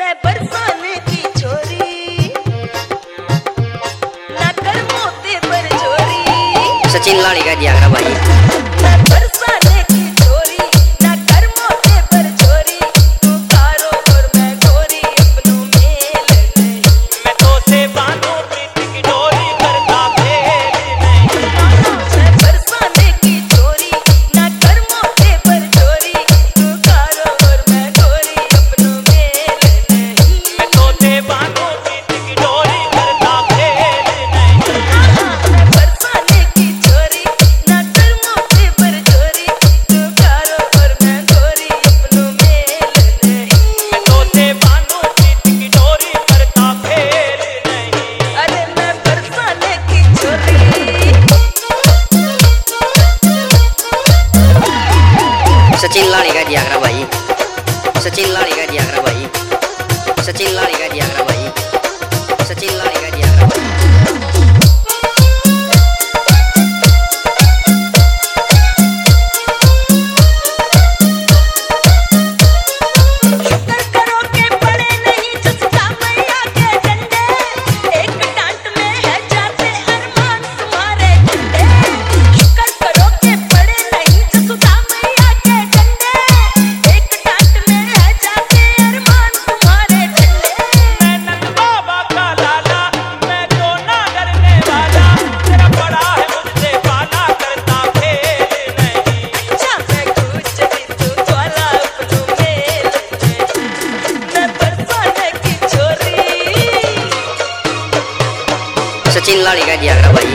मैं बरसाने की छोरी ना कर मोते पर चोरी। सचिन लाड़ी का दिया भाई। मैं बरसाने की छोरी ना कर मोते पर चोरी। तू कारो और मैं गोरी अपनों मेल नहीं। मैं तो से बांधू प्रीत की डोरी करता फेल नहीं। मैं बरसाने की छोरी ना कर मोते पर चोरी। तू कारो और मैं गोरी अपनों मेल नहीं। मैं तो से बांधू प्रीत की डोरी करता फेल नहीं। मैं बरसाने की छोरी ना कर मोते पर चोरी। तू कारो और मैं गोरी अपनों मेल नहीं। मैं तो से बांधू प्रीत की डोरी करता फेल नहीं। अरे मैं बरसाने की छोरी। सचिन लाड़ी का दिया भाई। सचिन लाड़ी का दिया भाई। सचिन लाड़ी का दिया भाई। सचिन लाड़ी का दिया भाई। शुक्र करो के पड़े नहीं चुसका मैया के डंडे। एक डांट में है जाते अरमान तुम्हारे झंडे। शुक्र करो के पड़े नहीं चुसका मैया के डंडे। एक डांट में है जाते अरमान तुम्हारे झंडे। मैं नंद बाबा का लाला, मैं तो ना डरने वाला। तेरा बड़ा है मुझसे पाला करता फेल नहीं। जा मैं कुछ भी तू द्वारा अपनों मेल नहीं। मैं बरसाने की छोरी। सचिन लाड़ी का दिया भाई।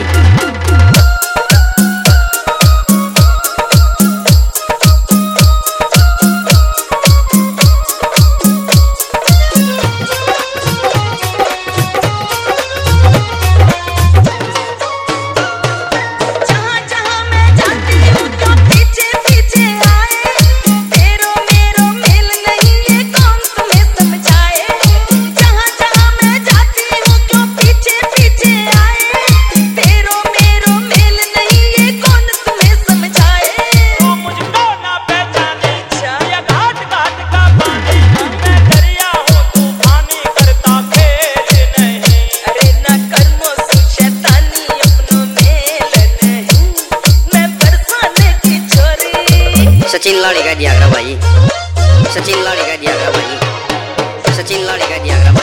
जहाँ जहाँ मैं जाती हूँ तो पीछे पीछे आए। तेरो मेरो मेल नहीं ये कौन तुम्हें समझाए। जहाँ जहाँ मैं जाती हूँ तो पीछे पीछे आए। तेरो मेरो मेल नहीं ये कौन तुम्हें समझाए। तू मुझको ना पहचाने या घाट घाट का पानी। मैं दरिया हूँ तूफानी करता फेल नहीं। अरे ना कर्मों से शैतानी अपनों मेल नहीं। मैं बरसाने की छोरी। सचिन लाड़ी का दिया भाई। सचिन लाड़ी का दिया भाई। सचिन लाड़ी का दिया भाई।